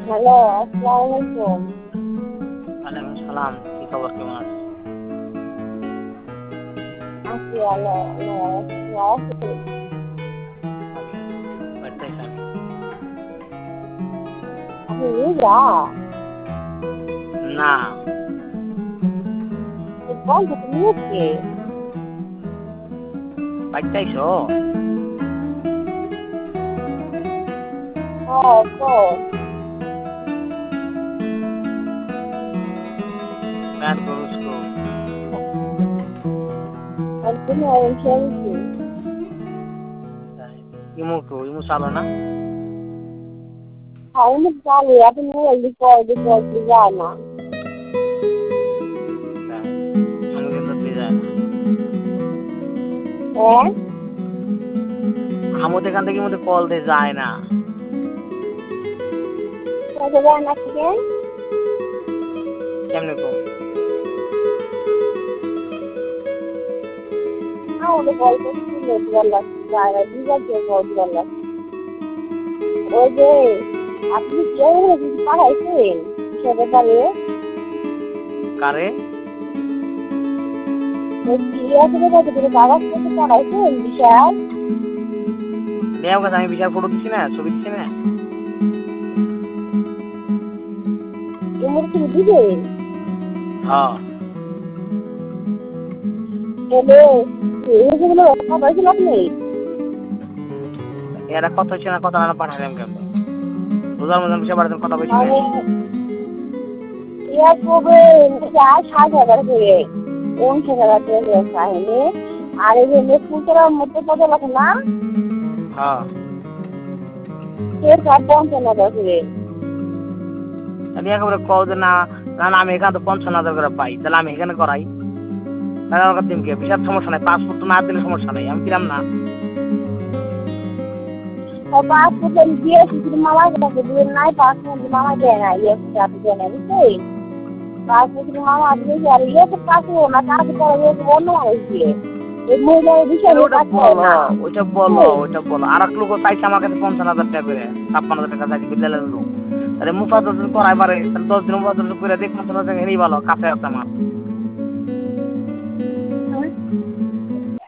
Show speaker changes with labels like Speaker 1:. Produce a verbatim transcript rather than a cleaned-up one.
Speaker 1: Hello, আসসালামু আলাইকুম।
Speaker 2: ওয়ালাইকুম সালাম। কি খবর, কেমন আছেন?
Speaker 1: আছি ভালো, আল্লাহ ভালো আছি।
Speaker 2: ভালো। বাড়িতে আছেন?
Speaker 1: আপনি রোজা?
Speaker 2: না।
Speaker 1: এই বলতে তো নিয়েছি।
Speaker 2: বাড়িতে আইছো?
Speaker 1: ও তো
Speaker 2: প্যান্ট গরুস কো
Speaker 1: একদিন আমি খেয়েছি।
Speaker 2: ইমু কো ইমু চালো না?
Speaker 1: আমি জানি আপনি মোবাইল পরে দিতে যায় না।
Speaker 2: তাই। আমি কিন্তু দিয়ে যায় না।
Speaker 1: হ্যাঁ?
Speaker 2: আমু এখান থেকে মধ্যে কল দিয়ে যায় না।
Speaker 1: কোথায় যায় না থেকে?
Speaker 2: কেমনে কো?
Speaker 1: আমাদের কল করছি নেটওয়ার্ক লাগছে, যায় না, দিবার দিয়ে কল দিবার লাগছে। ওই যে আপনি কি এর কিছু পাঠাইছেন সে ব্যাপারে?
Speaker 2: কারে?
Speaker 1: ওই কি আছে ব্যাপারে কোনো কাগজপত্র পাঠাইছেন বিশাল?
Speaker 2: নেও কাছে আমি বিশাল ফটো দিছি না, ছবি দিছি না।
Speaker 1: এমন কিছু দিবেন?
Speaker 2: হ্যাঁ।
Speaker 1: বলে এইগুলো পাঠাইছেন আপনি?
Speaker 2: এরা কত হচ্ছে না, কত না পাঠালাম কেমন? রোজার মধ্যে বিষয় বাড়াতে কথা বলছি না।
Speaker 1: মানে ইয়া কবে যা সাত হাজার করে উনষাট হাজার টাকা চাইলে আর এই যে মেসপুর করার মধ্যে কত লাগে না
Speaker 2: হ্যাঁ।
Speaker 1: সে সব পঞ্চান্ন হাজার করে।
Speaker 2: আমি একেবারে কও যে না, না না আমি এখানে তো পঞ্চান্ন হাজার করে পাই, তাহলে আমি এখানে করাই। তাহলে আমার কাছে কি বিশাল সমস্যা নাই, পাসপোর্ট না দিলে সমস্যা নাই, আমি কিরাম না।
Speaker 1: পাসপোর্ট আমি দিয়েছি কিন্তু মামার কাছে দিয়ে নাই, পাসপোর্ট মামা দেয় না, ইয়ে আপনি দেয় না বুঝছেন। পাসপোর্ট মামা দিয়েছে আর ইয়ে তো পাসপোর্ট না, কাজ করে অন্য মানুষ দিয়ে এই মহিলার বিষয়
Speaker 2: তাহলে
Speaker 1: নিয়ে
Speaker 2: ওটা
Speaker 1: কাজ করে
Speaker 2: বলো,
Speaker 1: না।
Speaker 2: ওইটা বলো, ওইটা বলো। আর এক লোক চাইছে আমার কাছে পঞ্চান্ন হাজার টাকা করে, ছাপ্পান্ন হাজার টাকা চাইছে বিদ্যালয়ের লোক। তাহলে মুফাজ করাই পারে, তাহলে দশ দিন মুফাজ করে দেখ পঞ্চান্ন হাজার টাকা হেরেই ভালো, কাছে আছে আমার।